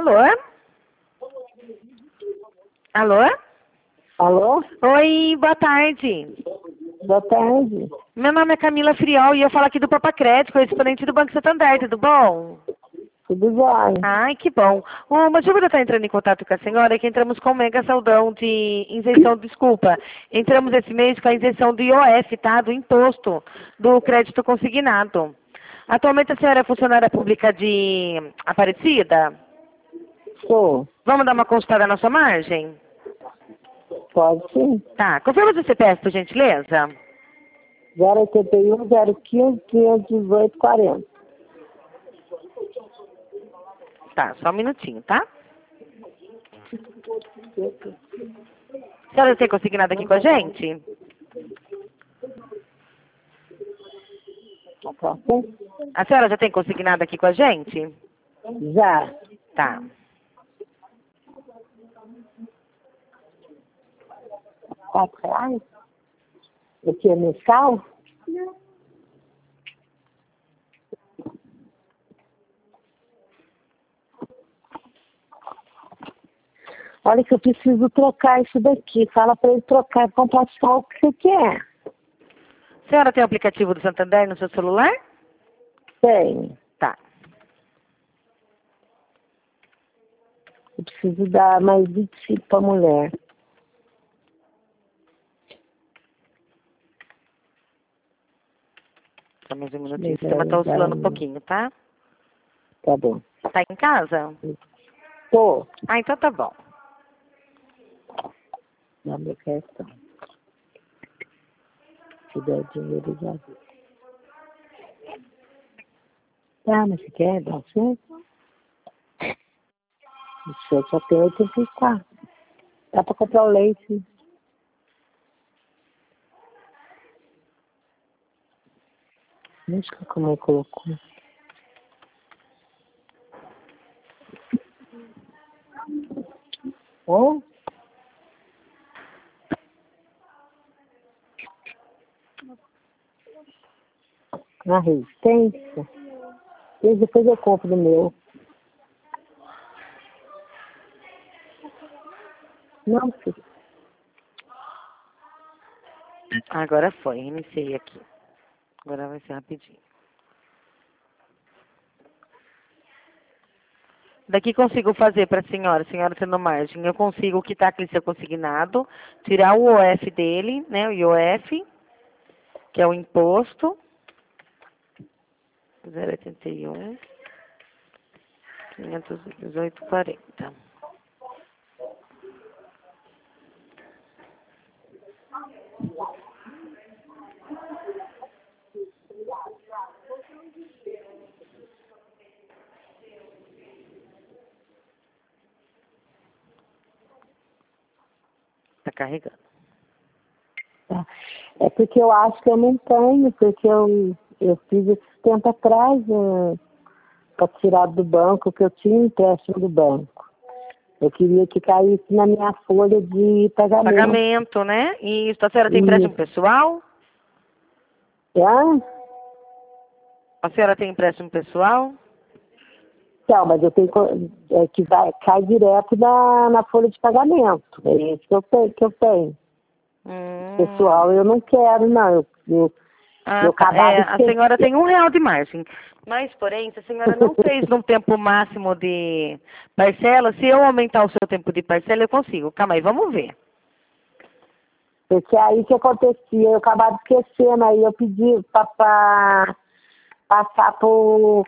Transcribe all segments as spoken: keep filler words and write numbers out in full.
Alô? Alô? Alô? Oi, boa tarde. Boa tarde. Meu nome é Camila Friol e eu falo aqui do Papa Crédito, correspondente do Banco Santander, tudo bom? Tudo jóia. Ai, que bom. O motivo de eu estar entrando em contato com a senhora é que entramos com um mega saldão de isenção, desculpa. Entramos esse mês com a isenção do I O F, tá? Do imposto do crédito consignado. Atualmente a senhora é funcionária pública de Aparecida? Sou. Vamos dar uma consultada na sua margem? Pode sim. Tá. Confirma o C P F, por gentileza. zero oitenta e um, zero quinze, quinhentos e dezoito, quarenta. Tá, só um minutinho, tá? A senhora tem consignado aqui com a gente? A senhora já tem consignado aqui com a gente? Já. Tá. Quatro reais? O que é mensal? Olha que eu preciso trocar isso daqui. Fala para ele trocar, comprar só o que você quer. A senhora tem o aplicativo do Santander no seu celular? Tem. Tá. Eu preciso dar mais vinte e cinco para mulher. Só mais um minutinho, o sistema tá oscilando um pouquinho, tá? Tá bom. Tá em casa? Tô. Ah, então tá bom. Na minha questão. Se der dinheiro, já vi. Tá, mas você quer dar certo? O senhor só tem oitenta e quatro. Dá pra comprar o leite. Não sei como ele colocou. Ó. Na resistência. E depois eu compro do meu. Não, filho. Agora foi, iniciei aqui. Agora vai ser rapidinho. Daqui consigo fazer para a senhora, senhora tendo margem, eu consigo quitar aquele seu consignado, tirar o I O F dele, né, o I O F, que é o imposto, zero oitenta e um, quinhentos e dezoito, quarenta. Tá carregando. Tá. É porque eu acho que eu não tenho, porque eu, eu fiz esse tempo atrás uh, para tirar do banco, que eu tinha empréstimo do banco. Eu queria que caísse na minha folha de pagamento. Pagamento, né? E a senhora tem empréstimo pessoal? Ah? A senhora tem empréstimo pessoal? Não, mas eu tenho é, que vai, cai direto na, na folha de pagamento. É isso que eu tenho. Que eu tenho. Hum. Pessoal, eu não quero, não. Eu, eu, ah, eu tá. acabava É, de a ter... senhora tem um real de margem. Mas, porém, se a senhora não fez num tempo máximo de parcela, se eu aumentar o seu tempo de parcela, eu consigo. Calma aí, vamos ver. Porque aí que acontecia, eu acabava esquecendo, aí eu pedi para passar por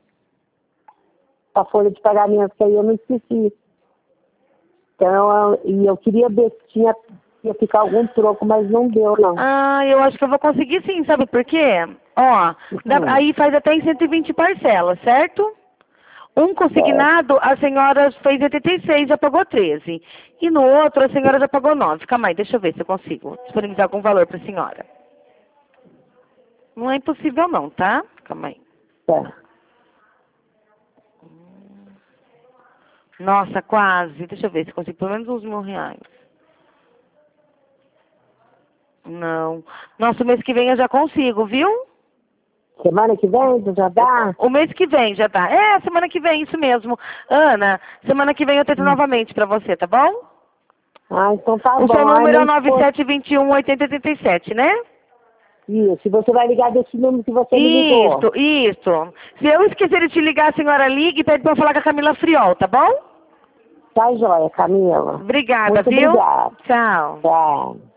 a folha de pagamento, que aí eu não esqueci. Então, eu, e eu queria ver se tinha, ia ficar algum troco, mas não deu, não. Ah, eu acho que eu vou conseguir sim, sabe por quê? Ó, dá- Uhum. aí faz até em cento e vinte parcelas, certo? Um consignado, a senhora fez oitenta e seis, já pagou treze. E no outro, a senhora já pagou nove. Calma aí, deixa eu ver se eu consigo disponibilizar algum valor para a senhora. Não é impossível não, tá? Calma aí. Tá. Nossa, quase. Deixa eu ver se eu consigo pelo menos uns mil reais. Não. Nossa, o mês que vem eu já consigo, viu? Semana que vem já dá? O mês que vem já tá. É, semana que vem, isso mesmo. Ana, semana que vem eu tento hum. novamente pra você, tá bom? Ah, então tá o bom. O seu número Ai, é nove sete dois um, oito zero oito sete, né? Isso, você vai ligar desse número que você me ligou. Isso, isso. Se eu esquecer de te ligar, a senhora liga e pede pra eu falar com a Camila Friol, tá bom? Tá joia, Camila. Obrigada, Muito viu? obrigada. Tchau. Tchau.